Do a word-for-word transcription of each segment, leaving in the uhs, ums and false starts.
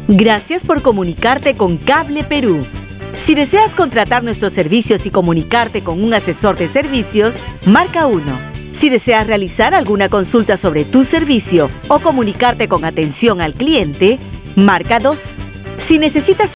Gracias por comunicarte con Cable Perú. Si deseas contratar nuestros servicios y comunicarte con un asesor de servicios, marca uno. Si deseas realizar alguna consulta sobre tu servicio o comunicarte con atención al cliente, marca dos. Si necesitas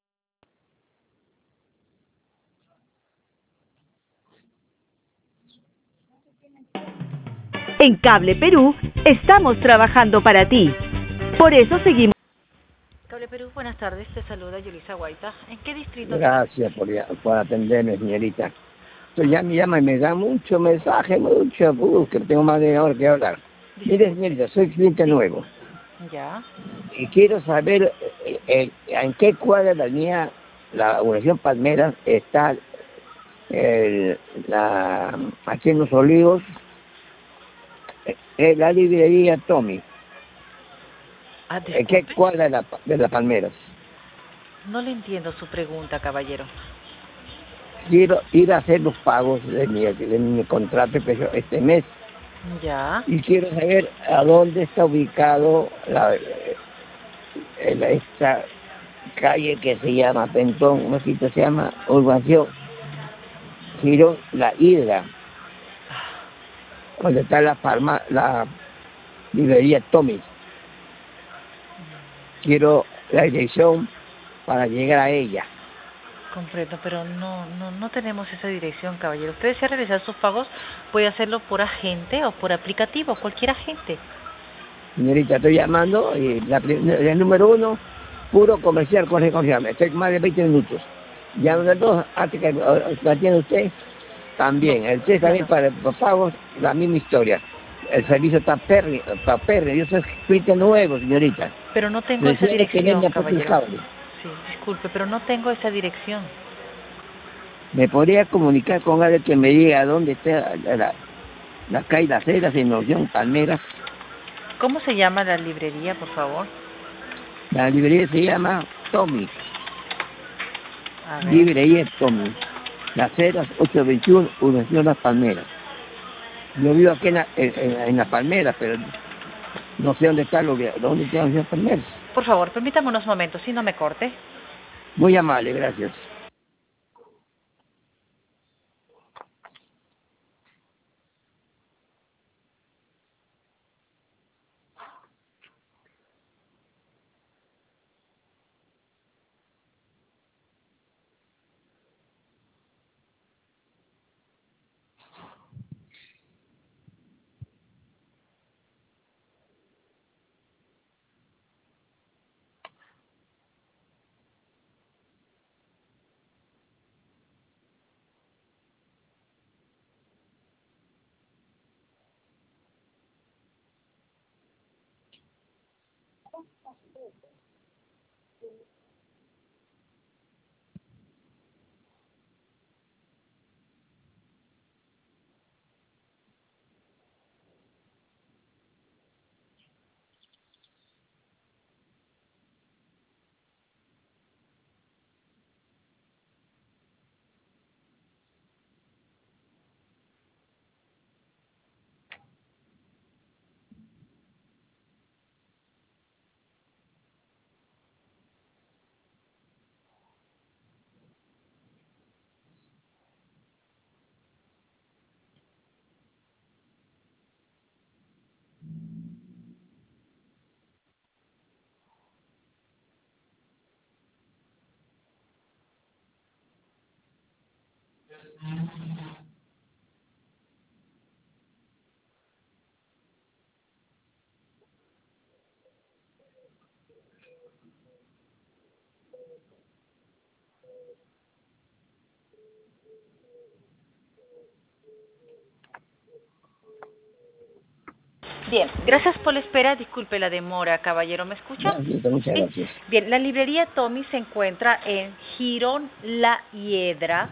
En Cable Perú, estamos trabajando para ti. Por eso seguimos. Cable Perú, buenas tardes. Te saluda Yulisa Guaita. ¿En qué distrito? Gracias por, por atenderme, señorita. Entonces ya me llama y me da mucho mensaje, mucho, uh, que tengo más de una hora que hablar. Mire, señorita, soy cliente nuevo. Ya. Y quiero saber eh, eh, en qué cuadra la mía, la Universidad Palmeras, está el, la, aquí en Los Olivos, eh, la librería Tommy. Ah, ¿En qué cuadra de la, de la Palmeras? No le entiendo su pregunta, caballero. Quiero ir a hacer los pagos de mi, de mi contrato este mes. Ya. Y quiero saber a dónde está ubicado la, la, esta calle que se llama Pentón, un sitio se llama Urbanización Girón La Hidra, donde está la farma, la librería Tommy. Quiero la dirección para llegar a ella. Comprendo, pero no, no, no tenemos esa dirección, caballero. Usted desea realizar sus pagos, puede hacerlo por agente o por aplicativo, cualquier agente. Señorita, estoy llamando y la, el número uno, puro comercial, corre confiable. Estoy más de veinte minutos. Llamo el dos, antes que lo atienda usted, también. No, el tres también claro. Para los pagos, la misma historia. El servicio está perri, está perri. Yo soy cliente nuevo, señorita. Pero no tengo esa dirección, caballero. Sí, disculpe, pero no tengo esa dirección. ¿Me podría comunicar con alguien que me diga dónde está la, la, la calle Las Heras en Orión Palmeras? ¿Cómo se llama la librería, por favor? La librería se llama Tommy. Librería Tommy. Las Heras ochocientos veintiuno, Universidad Las Palmeras. Yo vivo aquí en, la, en, en, en Las Palmeras, pero no sé dónde está, dónde está Las Palmeras. Por favor, permítame unos momentos, si no me corte. Muy amable, gracias. Bien, gracias por la espera. Disculpe la demora, caballero. ¿Me escucha? Gracias, muchas ¿Sí? gracias. Bien, la librería Tommy se encuentra en Girón La Hiedra.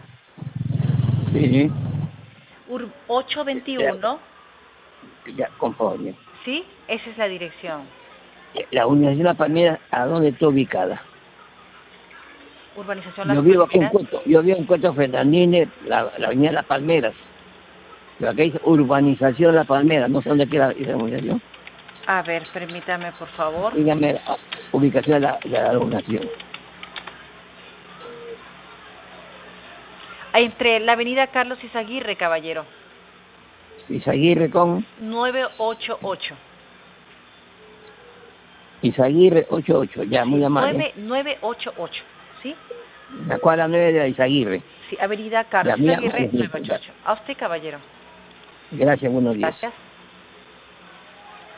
Sí. ochocientos veintiuno. Ya, ya, conforme. ¿Sí? Esa es la dirección. La Universidad de Las Palmeras, ¿a dónde está ubicada? Urbanización Las Yo vivo aquí en Palmeras. Cuento, yo vivo en Cuento Fernandines, la, la avenida Las Palmeras. Pero acá dice Urbanización Las Palmeras, no sé dónde queda esa urbanización. A ver, permítame, por favor. Dígame, ubicación de la, de la donación. Entre la avenida Carlos Izaguirre, caballero. Izaguirre con... nueve ocho ocho. Izaguirre ochenta y ocho, ya, muy amable. nueve ocho ocho, ¿sí? La cuadra nueve de la Izaguirre. Sí, avenida Carlos Ya, Izaguirre, mira, nueve ocho ocho. A usted, caballero. Gracias, buenos días. Gracias.